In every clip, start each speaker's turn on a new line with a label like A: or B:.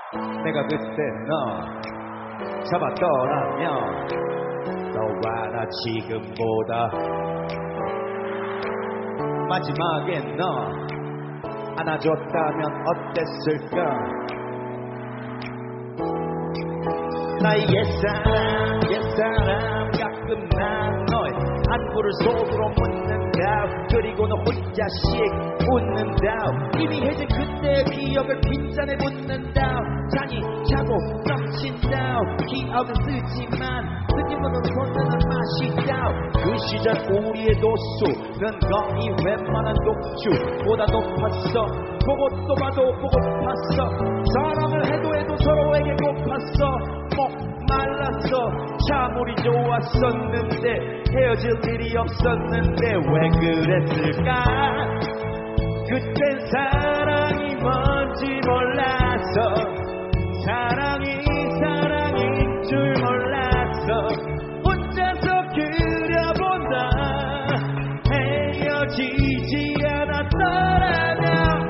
A: 내가 그때 너 잡았더라면 너와 나 지금보다 마지막에 너 안아줬다면 어땠을까. 나의 옛사람 가끔 난 너의 안부를 속으로 묻는다. 그리고 너 혼자씩 웃는다. 이미 해진 그때의 기억을 빈잔에 묻는다. 잔이 차고 넘친다. 기억은 쓰지만 느낌으로 손드는 맛이다. 그 시절 우리의 도수는 거의 웬만한 독주보다 높았어. 보고 또 봐도 보고팠어. 사랑을 해도 서로에게 고팠어. 말랐어. 참 우리 좋았었는데 헤어질 일이 없었는데 왜 그랬을까. 그땐 사랑이 뭔지 몰라서 사랑인 줄 몰랐어. 혼자서 그려본다. 헤어지지 않았더라면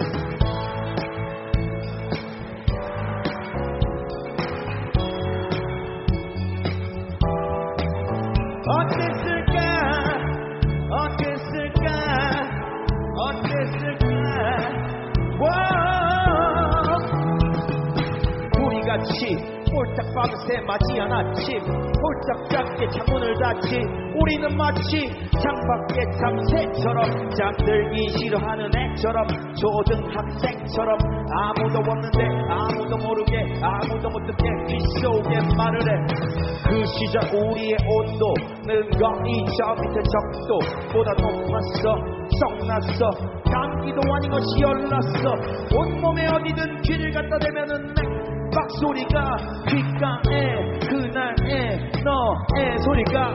A: 우리같이 홀짝 밤새 맞지 않았지. 홀짝 작게 창문을 닫지. 우리는 마치 창밖의 참새처럼 잠들기 싫어하는 애처럼 초등학생처럼 아무도 없는데 아무도 모르게 아무도 못 듣게 귓속에 말을 해. 그 시절 우리의 온도는 거의 저 밑에 적도보다 높았어. 썩났어. 감기도 아닌 것이 열났어. 온몸에 어디든 귀를 갖다 대면은 맥박소리가 귓가에 그날의 너의 소리가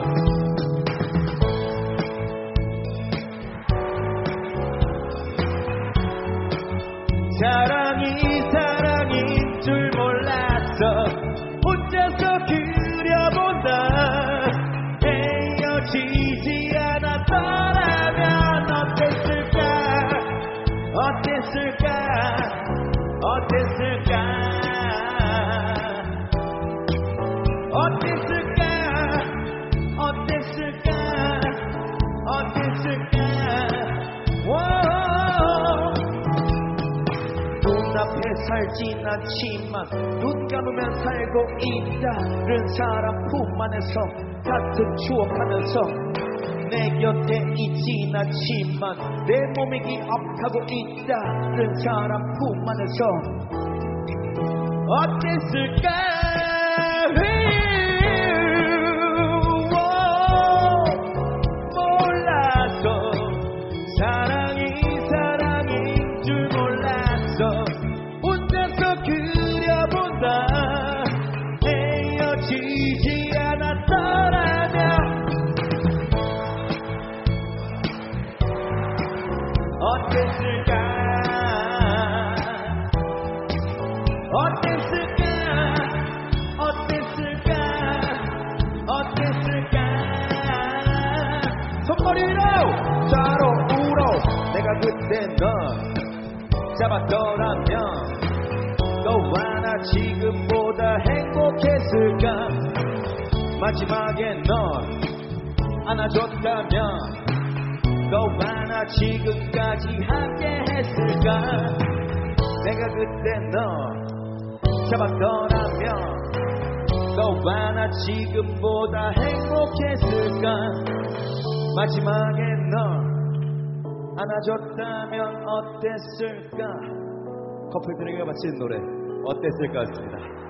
A: 사랑인 줄 몰랐어. 혼자서 그려본다. 헤어지지 않았더라면 어땠을까. 눈앞에 살진 않지만 눈 감으면 살고 있다는 사람 품 안에서 같은 추억하면서 내 곁에 있진 않지만 내 몸이 기억하고 있다는 사람 품 안에서 어땠을까. 몰라서 사랑인 줄 몰랐어. 혼자서 그려본다. 헤어지지 않았더라면 어땠을까. 손머리 위로 좌로 우로. 내가 그때 너 잡았더라면 너와 나 지금보다 행복했을까. 마지막에 너 안아줬다면 너와 나 지금까지 함께 했을까. 내가 그때 너 잡았더라면 너와 나 지금보다 행복했을까. 마지막에 너 안아줬다면 어땠을까. 커플들에게 바친 노래 어땠을까 였습니다.